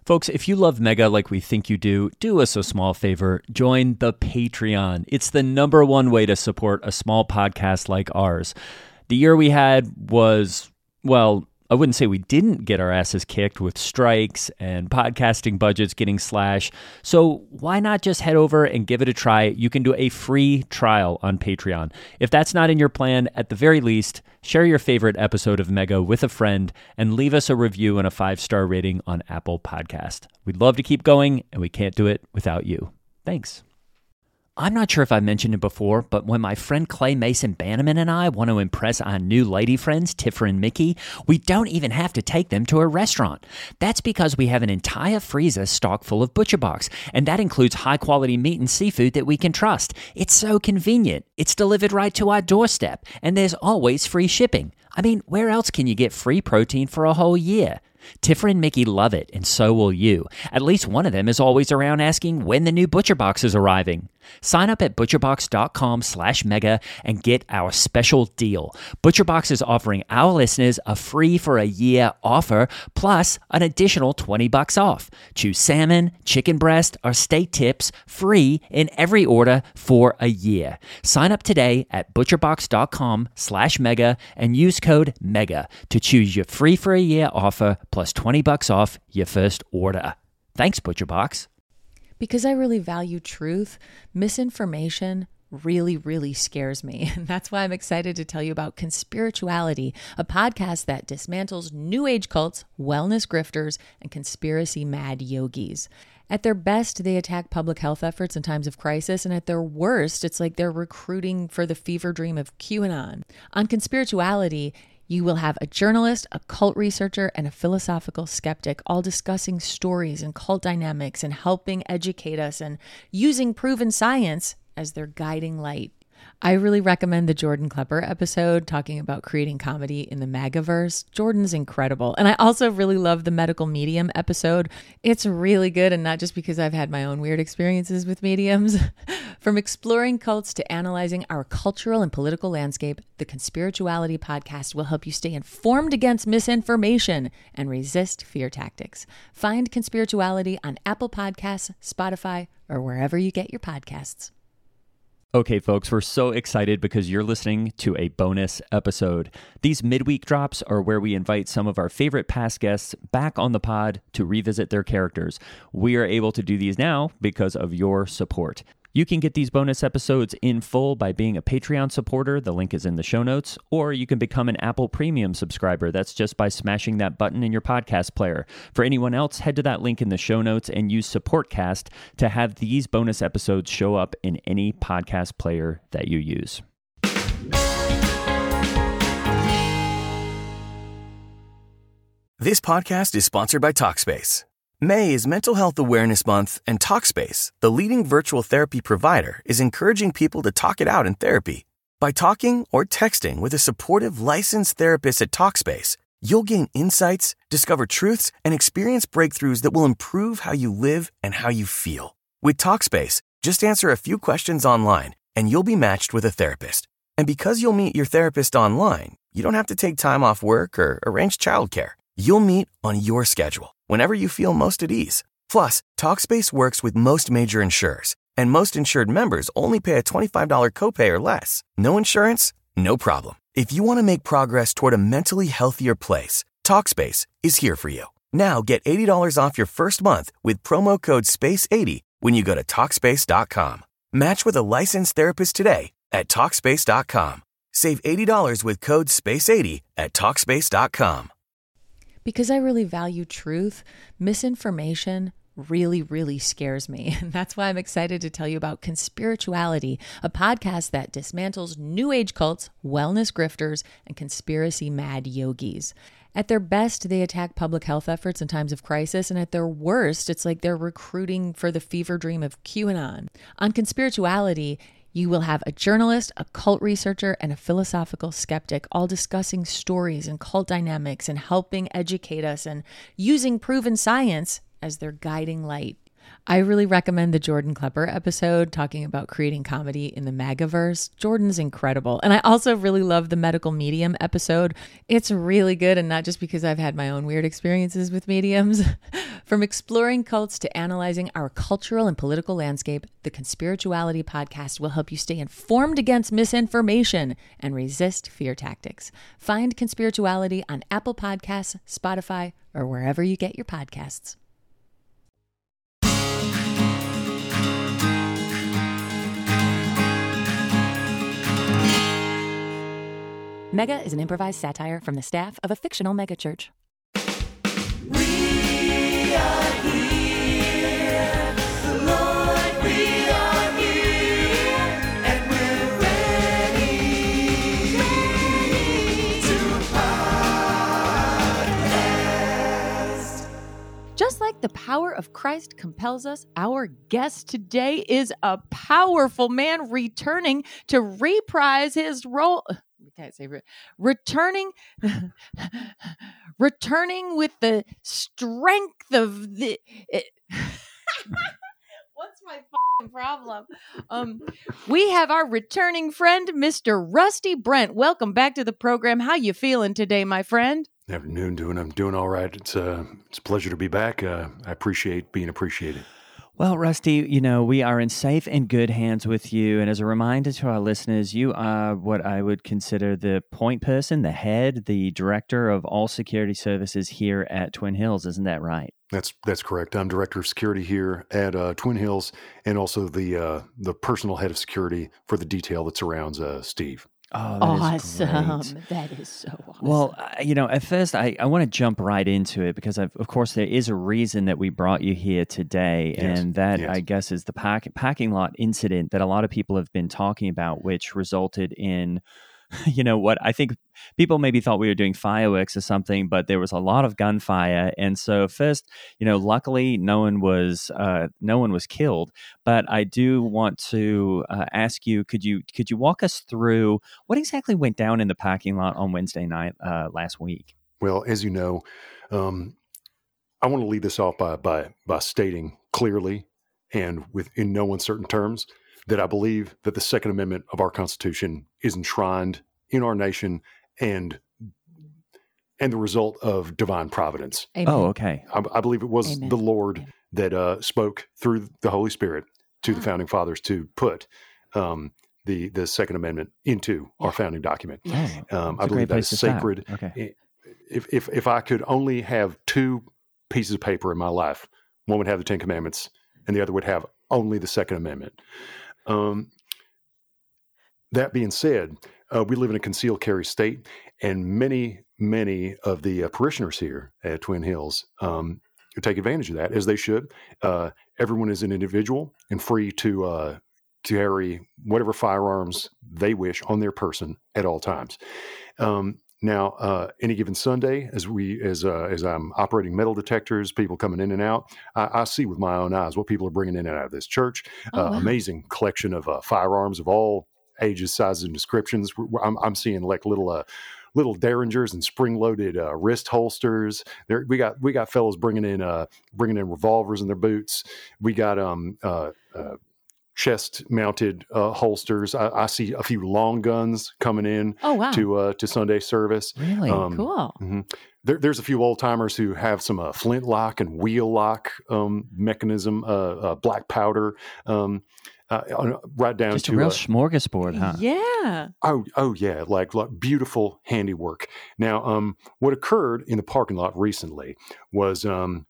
Folks, if you love Mega like we think you do us a small favor. Join the Patreon. It's the number one way to support a small podcast like ours. The year we had was, well, I wouldn't say we didn't get our asses kicked with strikes and podcasting budgets getting slashed. So why not just head over and give it a try? You can do a free trial on Patreon. If that's not in your plan, at the very least, share your favorite episode of Mega with a friend and leave us a review and a 5-star rating on Apple Podcast. We'd love to keep going, and we can't do it without you. Thanks. I'm not sure if I mentioned it before, but when my friend Clay Mason Bannerman and I want to impress our new lady friends, Tiffer and Mickey, we don't even have to take them to a restaurant. That's because we have an entire freezer stocked full of ButcherBox, and that includes high-quality meat and seafood that we can trust. It's so convenient. It's delivered right to our doorstep, and there's always free shipping. I mean, where else can you get free protein for a whole year? Tiffer and Mickey love it, and so will you. At least one of them is always around asking when the new ButcherBox is arriving. Sign up at butcherbox.com/mega and get our special deal. ButcherBox is offering our listeners a free for a year offer, plus an additional $20 off. Choose salmon, chicken breast, or steak tips free in every order for a year. Sign up today at butcherbox.com/mega and use code MEGA to choose your free for a year offer plus $20 off your first order. Thanks, ButcherBox. Because I really value truth, misinformation really scares me. And that's why I'm excited to tell you about Conspirituality, a podcast that dismantles New Age cults, wellness grifters, and conspiracy-mad yogis. At their best, they attack public health efforts in times of crisis, and at their worst, it's like they're recruiting for the fever dream of QAnon. On Conspirituality, you will have a journalist, a cult researcher, and a philosophical skeptic all discussing stories and cult dynamics and helping educate us and using proven science as their guiding light. I really recommend the Jordan Klepper episode talking about creating comedy in the Magaverse. Jordan's incredible. And I also really love the medical medium episode. It's really good, and not just because I've had my own weird experiences with mediums. From exploring cults to analyzing our cultural and political landscape, the Conspirituality podcast will help you stay informed against misinformation and resist fear tactics. Find Conspirituality on Apple Podcasts, Spotify, or wherever you get your podcasts. Okay, folks, we're so excited because you're listening to a bonus episode. These midweek drops are where we invite some of our favorite past guests back on the pod to revisit their characters. We are able to do these now because of your support. You can get these bonus episodes in full by being a Patreon supporter. The link is in the show notes. Or you can become an Apple Premium subscriber. That's just by smashing that button in your podcast player. For anyone else, head to that link in the show notes and use SupportCast to have these bonus episodes show up in any podcast player that you use. This podcast is sponsored by Talkspace. May is Mental Health Awareness Month, and Talkspace, the leading virtual therapy provider, is encouraging people to talk it out in therapy. By talking or texting with a supportive, licensed therapist at Talkspace, you'll gain insights, discover truths, and experience breakthroughs that will improve how you live and how you feel. With Talkspace, just answer a few questions online, and you'll be matched with a therapist. And because you'll meet your therapist online, you don't have to take time off work or arrange childcare. You'll meet on your schedule, whenever you feel most at ease. Plus, Talkspace works with most major insurers, and most insured members only pay a $25 copay or less. No insurance? No problem. If you want to make progress toward a mentally healthier place, Talkspace is here for you. Now get $80 off your first month with promo code SPACE80 when you go to Talkspace.com. Match with a licensed therapist today at Talkspace.com. Save $80 with code SPACE80 at Talkspace.com. Because I really value truth, misinformation really scares me. And that's why I'm excited to tell you about Conspirituality, a podcast that dismantles New Age cults, wellness grifters, and conspiracy-mad yogis. At their best, they attack public health efforts in times of crisis, and at their worst, it's like they're recruiting for the fever dream of QAnon. On Conspirituality, you will have a journalist, a cult researcher, and a philosophical skeptic all discussing stories and cult dynamics and helping educate us and using proven science as their guiding light. I really recommend the Jordan Klepper episode talking about creating comedy in the MAGAverse. Jordan's incredible. And I also really love the medical medium episode. It's really good, and not just because I've had my own weird experiences with mediums. From exploring cults to analyzing our cultural and political landscape, the Conspirituality podcast will help you stay informed against misinformation and resist fear tactics. Find Conspirituality on Apple Podcasts, Spotify, or wherever you get your podcasts. Mega is an improvised satire from the staff of a fictional megachurch. We are here, Lord, we are here, and we're ready to podcast. Just like the power of Christ compels us, our guest today is a powerful man returning to reprise his role. Can't say returning with the strength of the what's my fucking problem? We have our returning friend, Mr. Rusty Brent. Welcome back to the program. How you feeling today, my friend? Afternoon, I'm doing all right. It's a pleasure to be back. I appreciate being appreciated. Well, Rusty, we are in safe and good hands with you. And as a reminder to our listeners, you are what I would consider the point person, the head, the director of all security services here at Twin Hills. Isn't that right? That's correct. I'm director of security here at Twin Hills, and also the personal head of security for the detail that surrounds Steve. Oh, that is great. That is so awesome. Well, at first I want to jump right into it because, of course, there is a reason that we brought you here today. Yes. And that, Yes. I guess, is the parking lot incident that a lot of people have been talking about, which resulted in, what I think people maybe thought we were doing fireworks or something, but there was a lot of gunfire. And so first, luckily no one was killed. But I do want to ask you, could you walk us through what exactly went down in the parking lot on Wednesday night last week? Well, as you know, I want to lead this off by stating clearly and in no uncertain terms that I believe that the Second Amendment of our Constitution is enshrined in our nation and the result of divine providence. Amen. Oh, okay. I believe it was Amen. the Lord that spoke through the Holy Spirit to the founding fathers to put the Second Amendment into our founding document. Yes. Oh, I believe that is sacred. Okay. If I could only have two pieces of paper in my life, one would have the Ten Commandments and the other would have only the Second Amendment. That being said, we live in a concealed carry state, and many of the parishioners here at Twin Hills take advantage of that, as they should. Everyone is an individual and free to carry whatever firearms they wish on their person at all times. Now, any given Sunday, as I'm operating metal detectors, people coming in and out, I see with my own eyes what people are bringing in and out of this church. Oh, wow. Amazing collection of firearms of all ages, sizes, and descriptions. I'm seeing like little derringers and spring-loaded wrist holsters. We got fellows bringing in revolvers in their boots. We got chest-mounted holsters. I see a few long guns coming in. Oh, wow. to Sunday service. Really? Cool. Mm-hmm. There's a few old timers who have some flintlock and wheel lock mechanism, black powder, right down Just to a real smorgasbord, huh? Yeah. Oh yeah, like beautiful handiwork. Now, what occurred in the parking lot recently was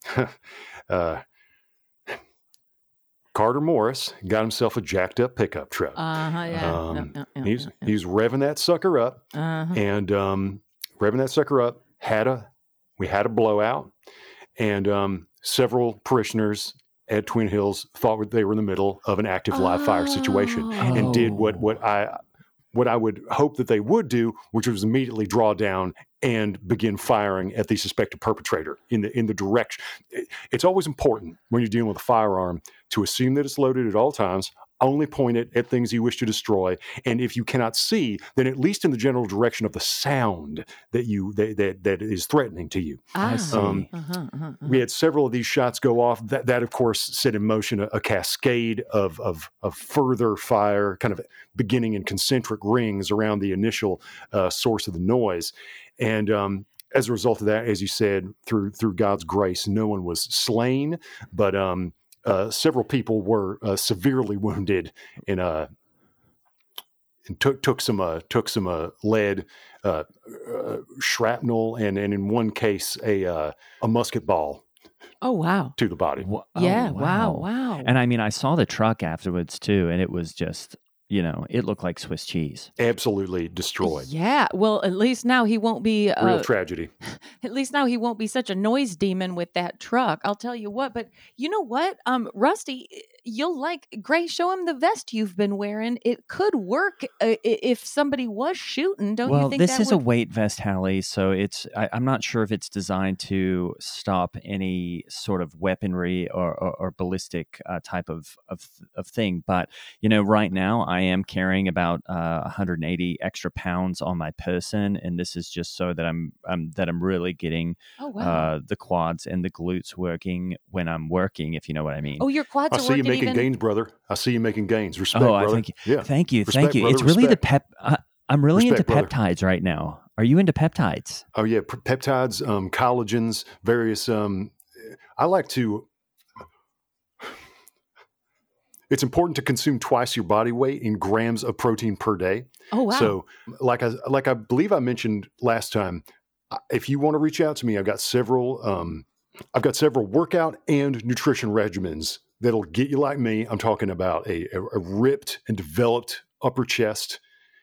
Carter Morris got himself a jacked up pickup truck. Yeah. He's revving that sucker up, and revving that sucker up. We had a blowout, and several parishioners at Twin Hills thought they were in the middle of an active live fire situation, and did what I would hope that they would do, which was immediately draw down and begin firing at the suspected perpetrator in the direction. It's always important when you're dealing with a firearm to assume that it's loaded at all times, only point it at things you wish to destroy, and if you cannot see, then at least in the general direction of the sound that is threatening to you. I see. We had several of these shots go off. That of course set in motion a cascade of further fire, kind of beginning in concentric rings around the initial source of the noise. And as a result of that, as you said, through God's grace, no one was slain, but several people were severely wounded and took some lead, shrapnel, and in one case a musket ball. Oh, wow. To the body. Yeah. Wow. And I mean, I saw the truck afterwards too, and it was just, it looked like Swiss cheese. Absolutely destroyed. Yeah. Well, at least now he won't be Real tragedy. At least now he won't be such a noise demon with that truck. I'll tell you what. But you know what, Rusty, you'll like Gray. Show him the vest you've been wearing. It could work if somebody was shooting. Don't you think? Well, this is a weight vest, Hallie. So I'm not sure if it's designed to stop any sort of weaponry or ballistic type of thing. But right now I am carrying about 180 extra pounds on my person, and this is just so that I'm really getting the quads and the glutes working when I'm working, if you know what I mean. Oh, your quads are working. I see you making gains, brother. I see you making gains. Respect, brother. Thank you. Yeah. Thank you. Respect, Thank you. Brother, it's really respect. I'm really Respect, into brother. peptides right now. Are you into peptides? Oh yeah, peptides, collagens, various. I like to. It's important to consume twice your body weight in grams of protein per day. Oh wow! So, like I believe I mentioned last time, if you want to reach out to me, I've got several workout and nutrition regimens that'll get you like me. I'm talking about a ripped and developed upper chest,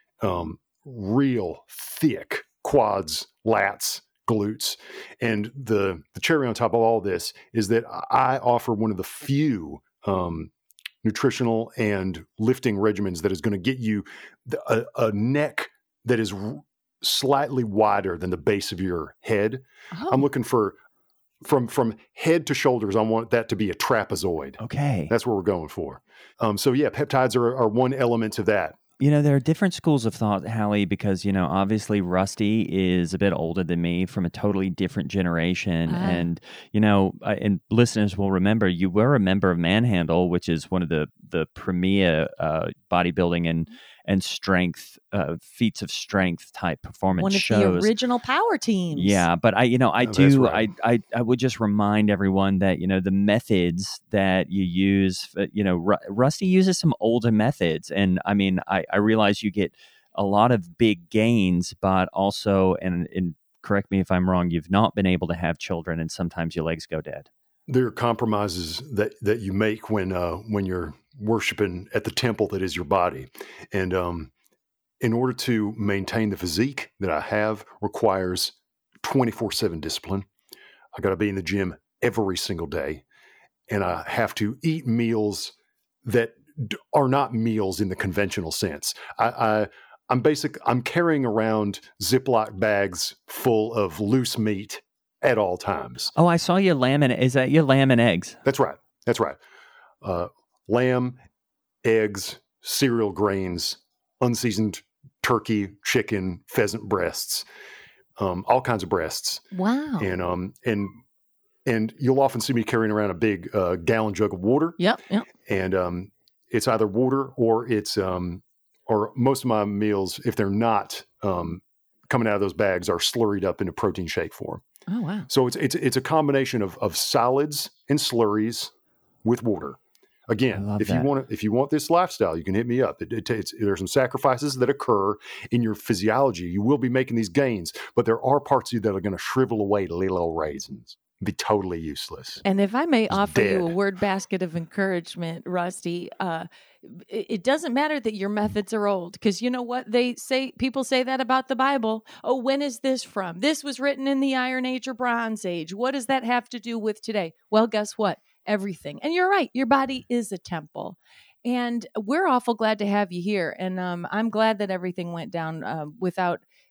real thick quads, lats, glutes, and the cherry on top of all this is that I offer one of the few nutritional and lifting regimens that is going to get you a neck that is slightly wider than the base of your head. Oh. I'm looking for from head to shoulders. I want that to be a trapezoid. Okay. That's what we're going for. So yeah, peptides are one element of that. There are different schools of thought, Hallie, because, obviously Rusty is a bit older than me from a totally different generation. And, and listeners will remember you were a member of Manhandle, which is one of the premier bodybuilding and strength, feats of strength type performance shows. One of the original power teams. Yeah, but I that's right. I would just remind everyone that, the methods that you use, Rusty uses some older methods. And I mean, I realize you get a lot of big gains, but also, and correct me if I'm wrong, you've not been able to have children and sometimes your legs go dead. There are compromises that you make when you're worshiping at the temple that is your body. And in order to maintain the physique that I have requires 24/7 discipline. I got to be in the gym every single day, and I have to eat meals that are not meals in the conventional sense. I'm carrying around Ziploc bags full of loose meat at all times. Oh, I saw your lamb is that your lamb and eggs? That's right. Lamb, eggs, cereal grains, unseasoned turkey, chicken, pheasant breasts, all kinds of breasts. Wow. And you'll often see me carrying around a big gallon jug of water. Yep. And it's either water or it's or most of my meals, if they're not coming out of those bags, are slurried up into protein shake form. Oh wow. So it's a combination of solids and slurries with water. Again, if you want this lifestyle, you can hit me up. There's some sacrifices that occur in your physiology. You will be making these gains, but there are parts of you that are going to shrivel away to little old raisins, be totally useless. And if I may offer you a dead. word basket of encouragement, Rusty, it doesn't matter that your methods are old, because you know what people say that about the Bible. Oh, when is this from? This was written in the Iron Age or Bronze Age. What does that have to do with today? Well, guess what? Everything. And you're right. Your body is a temple. And we're awful glad to have you here. And I'm glad that everything went down without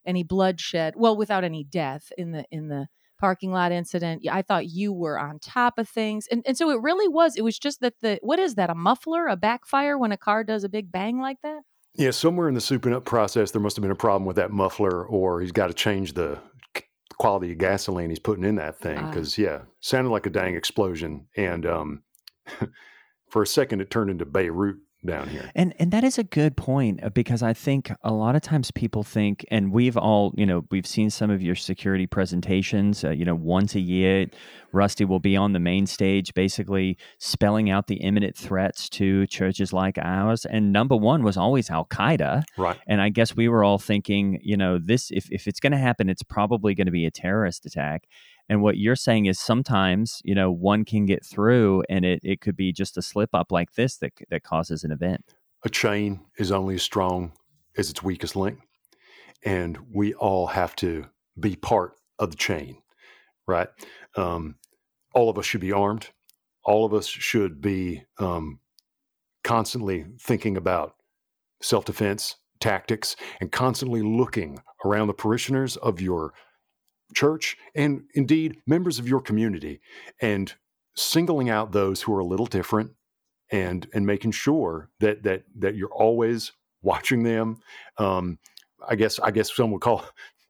any bloodshed. Well, without any death in the parking lot incident. I thought you were on top of things. And so it really was. It was just that what is that, a muffler, a backfire when a car does a big bang like that? Yeah, somewhere in the souping up process, there must have been a problem with that muffler, or he's got to change the quality of gasoline he's putting in that thing. Because, sounded like a dang explosion. And for a second, it turned into Beirut down here. And that is a good point, because I think a lot of times people think, and we've all, we've seen some of your security presentations, once a year, Rusty will be on the main stage basically spelling out the imminent threats to churches like ours. And number one was always Al-Qaeda. Right. And I guess we were all thinking, this, if it's going to happen, it's probably going to be a terrorist attack. And what you're saying is sometimes, one can get through and it could be just a slip up like this that causes an event. A chain is only as strong as its weakest link. And we all have to be part of the chain, right? All of us should be armed. All of us should be constantly thinking about self-defense tactics and constantly looking around the parishioners of your church and indeed members of your community and singling out those who are a little different and making sure that you're always watching them. I guess some would call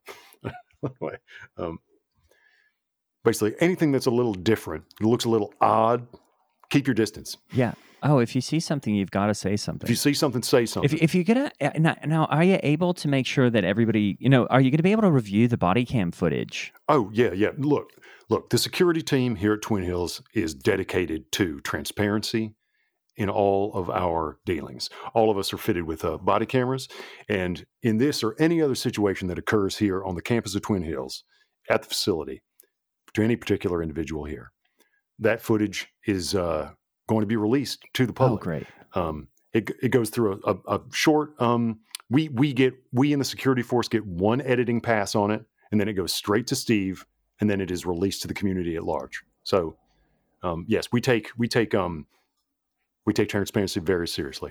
basically anything that's a little different, looks a little odd, keep your distance. Yeah. Oh, if you see something, you've got to say something. If you see something, say something. If you're going to, now, are you able to make sure that everybody, are you going to be able to review the body cam footage? Oh, yeah. Look, the security team here at Twin Hills is dedicated to transparency in all of our dealings. All of us are fitted with body cameras. And in this or any other situation that occurs here on the campus of Twin Hills, at the facility, to any particular individual here, that footage is going to be released to the public. Oh, great. It goes through a short, we in the security force get one editing pass on it, and then it goes straight to Steve, and then it is released to the community at large. So, yes, we take transparency very seriously.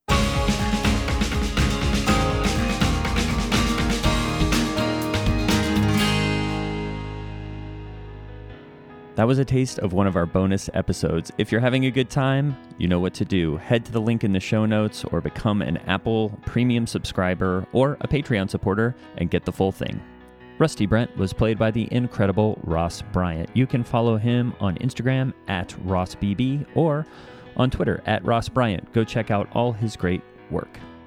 That was a taste of one of our bonus episodes. If you're having a good time, you know what to do. Head to the link in the show notes or become an Apple Premium subscriber or a Patreon supporter and get the full thing. Rusty Brent was played by the incredible Ross Bryant. You can follow him on Instagram at RossBB or on Twitter at Ross Bryant. Go check out all his great work.